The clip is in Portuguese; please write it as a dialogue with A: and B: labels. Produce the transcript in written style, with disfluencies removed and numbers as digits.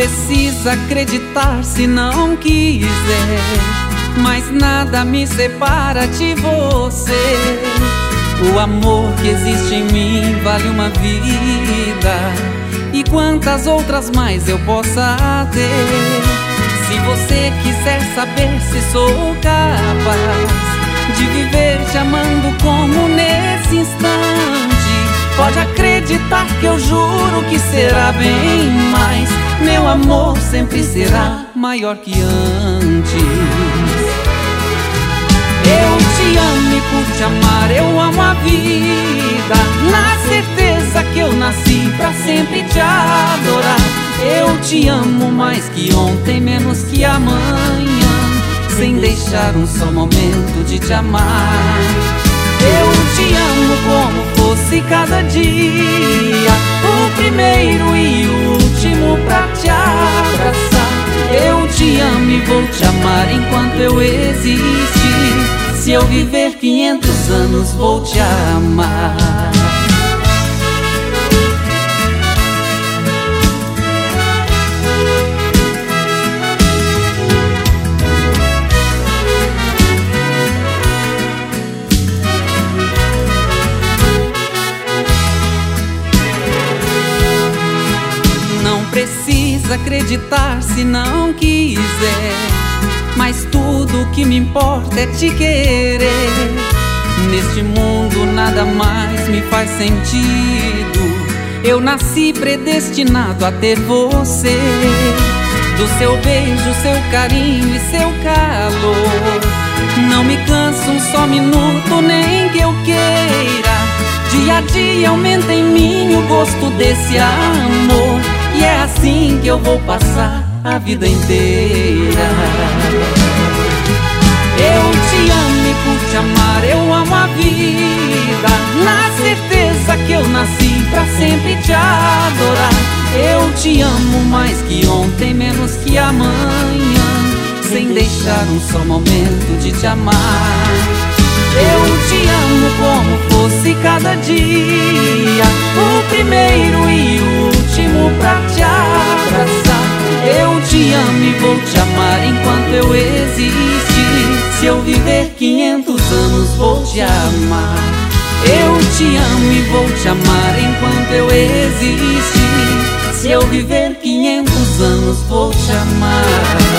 A: precisa acreditar se não quiser, mas nada me separa de você. O amor que existe em mim vale uma vida, e quantas outras mais eu possa ter. Se você quiser saber se sou capaz de viver te amando como nesse instante, pode acreditar que eu juro que será bem mais. Meu amor sempre será maior que antes. Eu te amo e por te amar eu amo a vida, na certeza que eu nasci pra sempre te adorar. Eu te amo mais que ontem, menos que amanhã, sem deixar um só momento de te amar. Eu te amo como fosse cada dia, o primeiro e o último pra te abraçar. Eu te amo e vou te amar enquanto eu existir. Se eu viver 500 anos vou te amar. Não precisa acreditar se não quiser, mas tudo que me importa é te querer. Neste mundo nada mais me faz sentido. Eu nasci predestinado a ter você. Do seu beijo, seu carinho e seu calor, não me canso um só minuto, nem que eu queira. Dia a dia aumenta em mim o gosto desse amor, e é assim que eu vou passar a vida inteira. Eu te amo e por te amar eu amo a vida, na certeza que eu nasci pra sempre te adorar. Eu te amo mais que ontem, menos que amanhã, sem deixar um só momento de te amar. Eu te amo como fosse cada dia, o primeiro e o último pra te abraçar. Eu te amo e vou te amar enquanto eu existir. Se eu viver 500 anos vou te amar. Eu te amo e vou te amar enquanto eu existir. Se eu viver 500 anos vou te amar.